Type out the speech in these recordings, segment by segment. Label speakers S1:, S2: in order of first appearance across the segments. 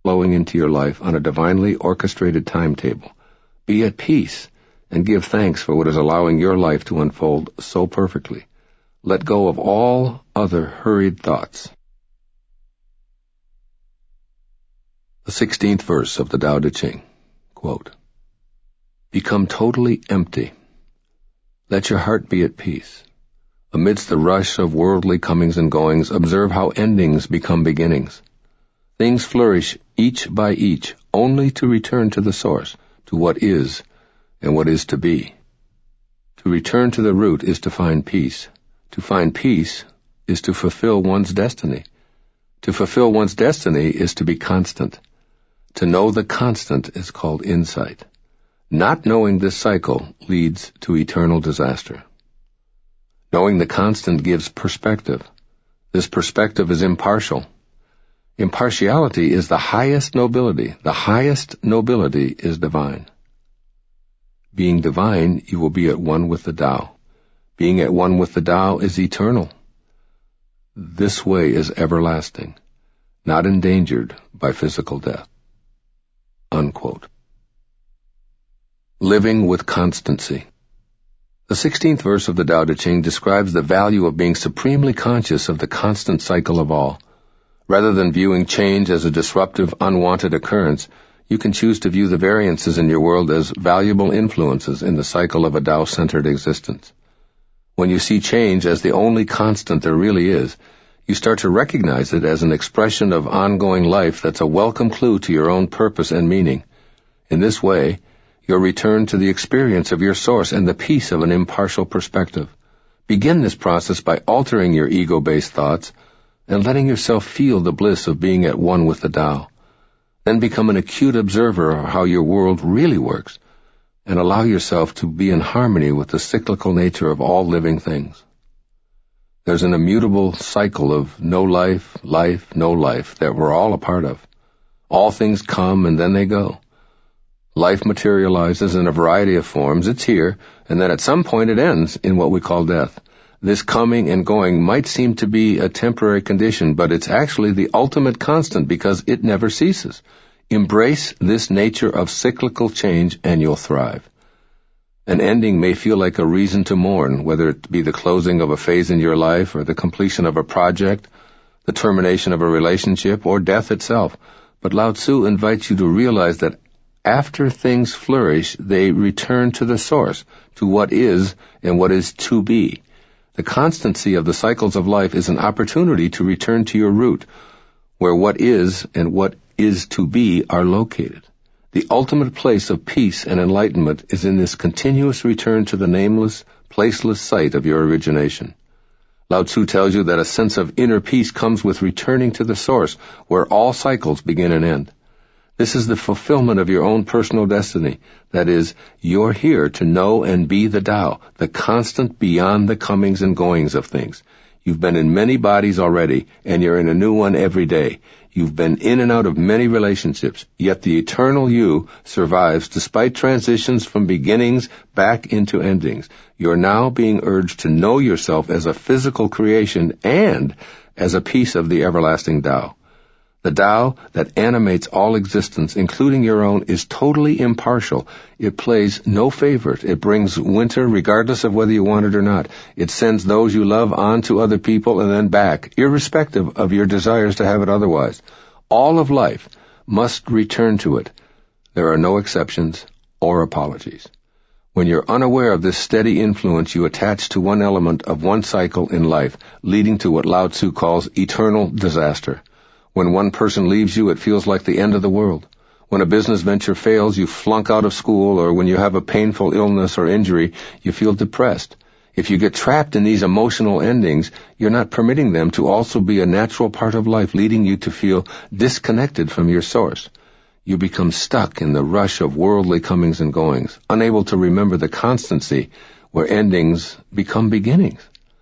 S1: flowing into your life on a divinely orchestrated timetable. Be at peace and give thanks for what is allowing your life to unfold so perfectly. Let go of all other hurried thoughts. The 16th verse of the Tao Te Ching. Quote, become totally empty. Let your heart be at peace. Amidst the rush of worldly comings and goings, observe how endings become beginnings. Things flourish each by each, only to return to the source, to what is and what is to be. To return to the root is to find peace. To find peace is to fulfill one's destiny. To fulfill one's destiny is to be constant. To know the constant is called insight. Not knowing this cycle leads to eternal disaster. Knowing the constant gives perspective. This perspective is impartial. Impartiality is the highest nobility. The highest nobility is divine. Being divine, you will be at one with the Tao. Being at one with the Tao is eternal. This way is everlasting, not endangered by physical death. Unquote. Living with constancy. The 16th verse of the Tao Te Ching describes the value of being supremely conscious of the constant cycle of all. Rather than viewing change as a disruptive, unwanted occurrence, you can choose to view the variances in your world as valuable influences in the cycle of a Tao-centered existence. When you see change as the only constant there really is, you start to recognize it as an expression of ongoing life that's a welcome clue to your own purpose and meaning. In this way, you'll return to the experience of your source and the peace of an impartial perspective. Begin this process by altering your ego-based thoughts and letting yourself feel the bliss of being at one with the Tao. Then become an acute observer of how your world really works, and allow yourself to be in harmony with the cyclical nature of all living things. There's an immutable cycle of no life, life, no life that we're all a part of. All things come and then they go. Life materializes in a variety of forms. It's here, and then at some point it ends in what we call death. This coming and going might seem to be a temporary condition, but it's actually the ultimate constant because it never ceases. Embrace this nature of cyclical change and you'll thrive. An ending may feel like a reason to mourn, whether it be the closing of a phase in your life or the completion of a project, the termination of a relationship, or death itself. But Lao Tzu invites you to realize that after things flourish, they return to the source, to what is and what is to be. The constancy of the cycles of life is an opportunity to return to your root, where what is and what is to be are located. The ultimate place of peace and enlightenment is in this continuous return to the nameless, placeless site of your origination. Lao Tzu tells you that a sense of inner peace comes with returning to the source, where all cycles begin and end. This is the fulfillment of your own personal destiny. That is, you're here to know and be the Tao, the constant beyond the comings and goings of things. You've been in many bodies already, and you're in a new one every day. You've been in and out of many relationships, yet the eternal you survives despite transitions from beginnings back into endings. You're now being urged to know yourself as a physical creation and as a piece of the everlasting Tao. The Tao that animates all existence, including your own, is totally impartial. It plays no favorite. It brings winter regardless of whether you want it or not. It sends those you love on to other people and then back, irrespective of your desires to have it otherwise. All of life must return to it. There are no exceptions or apologies. When you're unaware of this steady influence, you attach to one element of one cycle in life, leading to what Lao Tzu calls eternal disaster. When one person leaves you, it feels like the end of the world. When a business venture fails, you flunk out of school, or when you have a painful illness or injury, you feel depressed. If you get trapped in these emotional endings, you're not permitting them to also be a natural part of life, leading you to feel disconnected from your source. You become stuck in the rush of worldly comings and goings, unable to remember the constancy where endings become beginnings.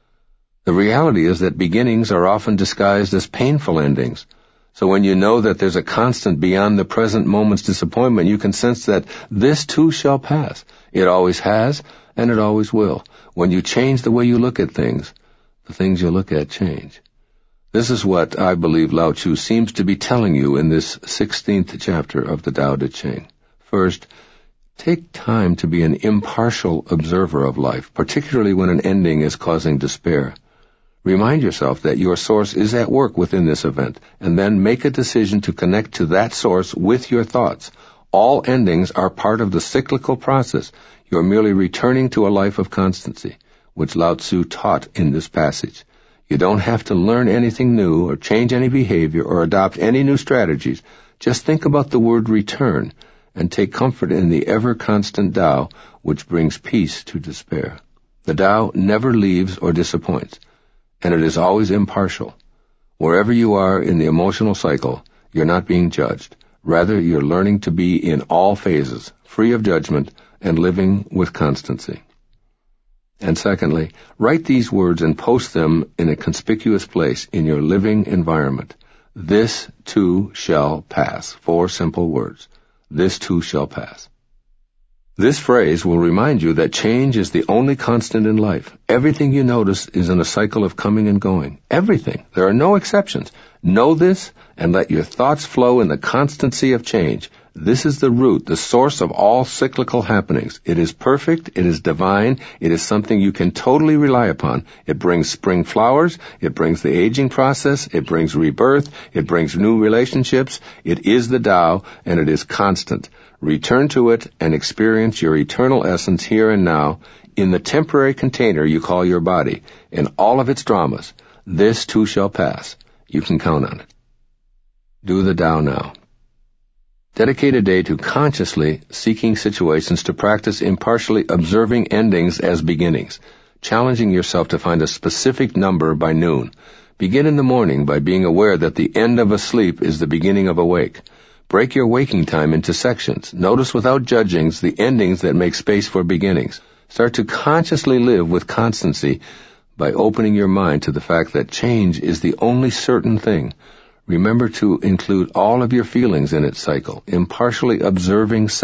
S1: The reality is that beginnings are often disguised as painful endings. So when you know that there's a constant beyond the present moment's disappointment, you can sense that this too shall pass. It always has, and it always will. When you change the way you look at things, the things you look at change. This is what I believe Lao Tzu seems to be telling you in this 16th chapter of the Tao Te Ching. First, take time to be an impartial observer of life, particularly when an ending is causing despair. Remind yourself that your source is at work within this event, and then make a decision to connect to that source with your thoughts. All endings are part of the cyclical process. You are merely returning to a life of constancy, which Lao Tzu taught in this passage. You don't have to learn anything new or change any behavior or adopt any new strategies. Just think about the word return and take comfort in the ever-constant Tao, which brings peace to despair. The Tao never leaves or disappoints, and it is always impartial. Wherever you are in the emotional cycle, you're not being judged. Rather, you're learning to be in all phases, free of judgment, and living with constancy. And secondly, write these words and post them in a conspicuous place in your living environment. This too shall pass. 4 simple words. This too shall pass. This phrase will remind you that change is the only constant in life. Everything you notice is in a cycle of coming and going. Everything. There are no exceptions. Know this and let your thoughts flow in the constancy of change. This is the root, the source of all cyclical happenings. It is perfect, it is divine, it is something you can totally rely upon. It brings spring flowers, it brings the aging process, it brings rebirth, it brings new relationships. It is the Tao, and it is constant. Return to it and experience your eternal essence here and now in the temporary container you call your body, in all of its dramas. This too shall pass. You can count on it. Do the Tao now. Dedicate a day to consciously seeking situations to practice impartially observing endings as beginnings, challenging yourself to find a specific number by noon. Begin in the morning by being aware that the end of a sleep is the beginning of a wake. Break your waking time into sections. Notice without judgings the endings that make space for beginnings. Start to consciously live with constancy by opening your mind to the fact that change is the only certain thing. Remember to include all of your feelings in its cycle, impartially observing